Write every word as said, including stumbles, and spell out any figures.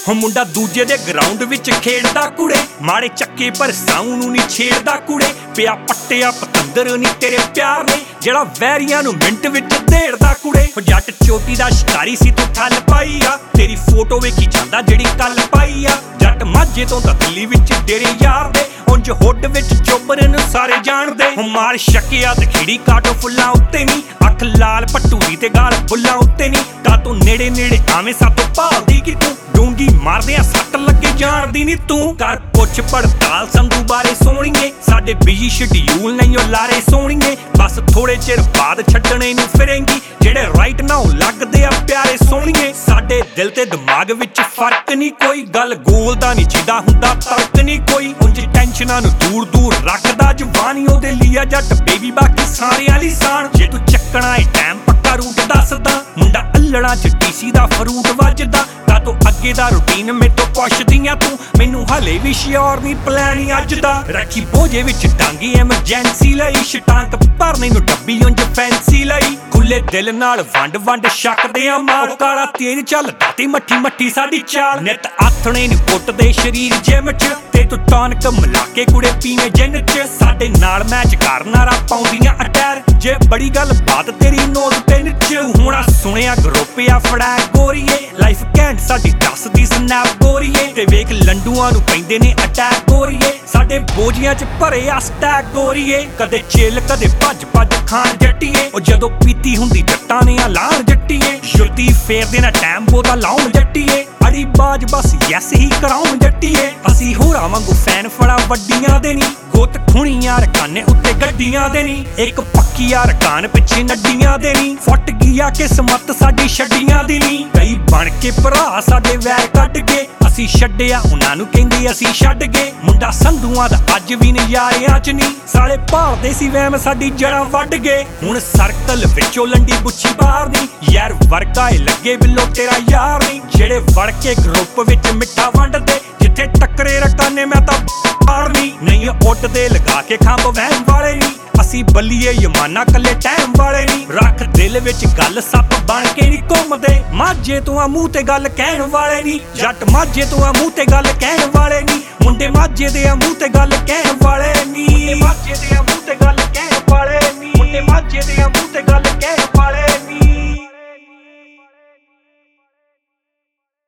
ਹੋ ਮੁੰਡਾ ਦੂਜੇ ਦੇ ਗਰਾਊਂਡ ਵਿੱਚ ਖੇਡਦਾ ਕੁੜੇ, ਮਾੜੇ ਚੱਕੇ ਪਰ ਸਾਊ ਨੂੰ ਨਹੀਂ ਛੇੜਦਾ ਕੁੜੇ। ਪਿਆ ਪੱਟਿਆ ਪਤੰਦਰ ਨਹੀਂ ਤੇਰੇ ਪਿਆਰ ਨੇ, ਜਿਹੜਾ ਵੈਰੀਆਂ ਨੂੰ ਮਿੰਟ ਵਿੱਚ ਢੇੜਦਾ ਕੁੜੇ। ਹੋ ਜੱਟ ਚੋਟੀ ਦਾ ਸ਼ਿਕਾਰੀ ਸੀ ਤੂੰ ਠੱਲ ਪਾਈ ਆ, ਤੇਰੀ ਫੋਟੋ ਵੇਖੀ ਜਾਂਦਾ ਜਿਹੜੀ ਕੱਲ ਪਾਈ ਆ। ਜੱਟ ਮਾਝੇ ਤੋਂ ਤਾਂ ਦਿੱਲੀ ਵਿੱਚ ਤੇਰੇ ਯਾਰ ਦੇ, ਉਂਝ ਹੁੱਡ ਵਿੱਚ ਚੋਬਰ ਨੂੰ ਸਾਰੇ ਜਾਣਦੇ। ਹੋ ਮਾਰ ਸ਼ਕਿਆ ਤੇ ਖਿੜੀ ਕਾਟੋ ਫੁੱਲਾਂ ਉੱਤੇ ਨਹੀਂ, ਅੱਖ ਲਾਲ ਭਟੂਰੀ ਤੇ ਗਾਲ ਫੁੱਲਾਂ ਉੱਤੇ ਨਹੀਂ। ਕਾਤੋਂ ਨੇੜੇ ਨੇੜੇ ਆਵੇਂ ਸਾਤੋਂ ਭਾਲਦੀ ਕਿ ਤੂੰ ਡੂੰਗੀ ਮਾਰਦੇ ਆ ਸੱਟ ਲੱਗੇ ਜਾਣਦੀ ਨੀ ਤੂੰ। ਕਰ ਪੁੱਛ ਪੜਤਾਲ ਸੰਧੂ ਬਾਰੇ ਸੋਹਣੀਏ, ਸਾਡੇ ਬਿਜੀ ਸ਼ਡਿਊਲ ਨਹੀਂ ਉਹ ਲਾਰੇ ਸੋਹਣੀਏ। ਬਸ ਥੋੜੇ ਚਿਰ ਬਾਅਦ ਛੱਡਣੇ ਨੂੰ ਫਿਰੇਂਗੀ, ਜਿਹੜੇ ਰਾਈਟ ਨਾਓ ਲੱਗਦੇ ਆ ਪਿਆਰੇ ਸੋਹਣੀਏ। ਸਾਡੇ ਦਿਲ ਤੇ ਦਿਮਾਗ ਵਿੱਚ ਫਰਕ ਨਹੀਂ ਕੋਈ, ਗੱਲ ਗੋਲ ਦਾ ਨਹੀਂ ਜਿੱਦਾਂ ਹੁੰਦਾ ਤਰਕ ਨਹੀਂ ਕੋਈ। ਉਂਝ ਟੈਨਸ਼ਨਾਂ ਨੂੰ ਦੂਰ ਦੂਰ ਰੱਖਦਾ ਜਵਾਨੀ ਉਹਦੇ ਲਈ ਆ ਜੱਟ ਬੇਬੀ ਬਾਕੀ ਸਾਰਿਆਂ ਲਈ ਸਾਨ। ਜੇ ਤੂੰ ਚੱਕਣਾ ਏ ਟਾਈਮ ਪੱਕਾ ਰੂਟ ਦੱਸਦਾ, ਮੁੰਡਾ ਅੱਲੜਾ ਚ ਡੀਸੀ ਦਾ ਫਰੂਟ ਵੱਜਦਾ। ਕਾਤੋਂ ਅੱਗੇ ਦਾ ਰੂਟੀਨ ਮੇਤੋਂ ਪੁੱਛਦੀਆਂ ਤੂੰ, ਮੈਨੂੰ ਹਲੇ ਵੀ ਸ਼ਿਓਰ ਨਹੀਂ ਪਲਾਨ ਅੱਜ ਦਾ। ਰੱਖੀ ਬੋਝੇ ਵਿੱਚ ਟਾਂਗੀ ਐਮਰਜੈਂਸੀ ਲਈ, ਸ਼ਟਾਂਕ ਭਰਨੇ ਨੂੰ ਡੱਬੀ ਉਂਝ ਫੈਂਸੀ ਲਈ। ਖੁੱਲੇ ਦਿਲ ਨਾਲ ਵੰਡ ਵੰਡ ਛਕਦੇ ਆ ਮਾਲ, ਕਾਲਾ ਤੇਜ਼ ਚੱਲਦਾ ਤੇ ਮੱਠੀ ਮੱਠੀ ਸਾਡੀ ਚਾਲ। ਨਿੱਤ ਆਥਣੇ ਨੂੰ ਕੁੱਟਦੇ ਸਰੀਰ ਜਿਮ ਚ, ਤੇ ਤੂੰ ਟੌਨਕ ਮਿਲਾ ਕੇ ਕੁੜੇ ਪੀਵੇਂ ਜਿੰਨ ਚ। ਸਾਡੇ ਨਾਲ ਮੈਚ ਕਰਨਾਰਾ ਪਾਉਂਦੀਆਂ ਅਟੈਰ, ਜੇ ਬੜੀ ਗੱਲ ਬਾਤ ਤੇਰੀ ਨੋਜ਼ ਪਿੰਨ ਚ। ਹੁਣਾ ਸੁਣਿਆ ਗਰੁੱਪ ਆ ਫੜਾ ਗੋਰੀਏ, ਲਾਈਫ ਘੈਂਟ ਸਾਡੀ ਦੱਸਦੀ ਸਨੈਪ ਗੋਰੀਏ। ਤੇ ਵੇਖ ਲੰਡੂਆਂ ਨੂੰ ਪੈਂਦੇ ਨੇ ਅਟੈਕ ਗੋਰੀਏ, ਸਾਡੇ ਬੋਝੀਆਂ ਚ ਭਰੇ ਆ ਸਟੈਕ ਗੋਰੀਏ। ਕਦੇ ਚਿੱਲ ਕਦੇ ਭੱਜ ਭੱਜ ਖਾਣ ਜੱਟੀਏ, ਉਹ ਜਦੋਂ ਪੀਤੀ ਹੁੰਦੀ ਜੱਟਾਂ ਨੇ ਆ ਲਾਣ ਜੱਟੀਏ। ਜੁੱਤੀ ਫੇਰਦੇ ਨਾ ਟਾਈਮ ਬੋਦਾ ਲਾਉਣ ਜੱਟੀਏ, ਅੜੀ ਬਾਜ ਬਸ ਯੈਸ ਹੀ ਕਰਾਉਣ ਜੱਟੀਏ। ਅਸੀਂ ਹੋਰਾਂ ਵਾਂਗੂ ਫੈਨ ਫੜਾ ਵੱਡੀਆਂ ਦੇ ਨਹੀਂ, ਗੋਤ ਖੁਣੀਆਂ ਰਕਾਨੇ ਉੱਤੇ ਗੱਡੀਆਂ ਦੇ ਨਹੀਂ। ਇੱਕ ਪੱਕੀ ਆ ਰਕਾਨ ਪਿੱਛੇ ਨੱਡੀਆਂ ਦੇ ਨਹੀਂ, ਫੁੱਟ ਗਈ ਆ ਕਿਸਮਤ ਸਾਡੀ ਛੱਡੀਆਂ ਦੀ ਨਹੀਂ। ਕਈ ਬਣ ਕੇ ਭਰਾ ਸਾਡੇ ਵੈਰ ਕੱਢ ਗਏ, ਅਸੀਂ ਛੱਡਿਆ ਉਹਨਾਂ ਨੂੰ ਕਹਿੰਦੇ ਅਸੀਂ ਛੱਡ ਗਏ। ਮੁੰਡਾ ਸੰਧੂਆਂ ਦਾ ਅੱਜ ਵੀ ਨਜ਼ਾਰਿਆਂ ਚ ਨਹੀਂ, ਸਾਲੇ ਭਾਲਦੇ ਸੀ ਵਹਿਮ ਸਾਡੀ ਜੜ੍ਹਾਂ ਵੱਢ ਗਏ। ਹੁਣ ਸਰਕਲ ਵਿੱਚੋਂ ਲੰਡੀ ਗੁੱਛੀ ਬਾਹਰ ਨਹੀਂ, ਯਾਰ ਵਰਗਾ ਏ ਲੱਗੇ ਬਿੱਲੋ ਤੇਰਾ ਯਾਰ ਨਹੀਂ। ਜਿਹੜੇ ਵੜ ਕੇ ਗਰੁੱਪ ਵਿੱਚ ਮਿੱਠਾ ਵੰਡਦੇ, ਜਿੱਥੇ ਟੱਕਰੇ ਰਕਾਨੇ ਮੈਂ ਤਾਂ ਨਹੀਂ। ਨਹੀਂ ਉੱਡਦੇ ਲਗਾ ਕੇ ਖੰਭ ਵਹਿਮ ਵਾਲੇ ਨਹੀਂ, ਅਸੀਂ ਬੱਲੀਏ ਯਮਾਨਾ ਕੱਲੇ ਟਾਈਮ ਵਾਲੇ ਨਹੀਂ। ਰੱਖ ਦਿਲ ਵਿੱਚ ਗੱਲ ਸੱਪ ਬਣ ਕੇ ਨਹੀਂ ਘੁੰਮਦੇ, ਮਾਝੇ ਤੋਂ ਆ ਮੂੰਹ ਤੇ ਗੱਲ ਕਹਿਣ ਵਾਲੇ ਨਹੀਂ। ਜੱਟ ਮਾਝੇ ਤੋਂ ਆ ਮੂੰਹ ਤੇ ਗੱਲ ਕਹਿਣ ਵਾਲੇ ਨਹੀਂ, ਮੁੰਡੇ ਮਾਝੇ ਦੇ ਆ ਮੂੰਹ ਤੇ ਗੱਲ ਕਹਿਣ ਵਾਲੇ ਨਹੀਂ। ਮਾਝੇ ਦੇ ਆ ਮੂੰਹ ਤੇ ਗੱਲ ਕਹਿਣ ਵਾਲੇ ਨਹੀਂ, ਮੁੰਡੇ ਮਾਝੇ ਦੇ ਆ ਮੂੰਹ ਤੇ ਗੱਲ ਕਹਿਣ ਵਾਲੇ ਨਹੀਂ।